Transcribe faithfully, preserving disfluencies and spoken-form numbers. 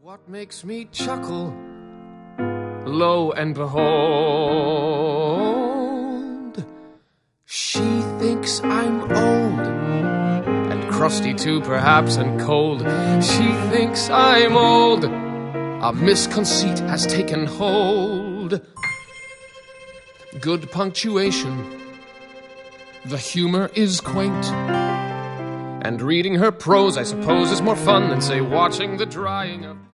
What makes me chuckle? Lo and behold, she thinks I'm old, and crusty too, perhaps, and cold. She thinks I'm old. A misconceit has taken hold. Good punctuation. The humor is quaint. And reading her prose, I suppose, is more fun than, say, watching the drying of...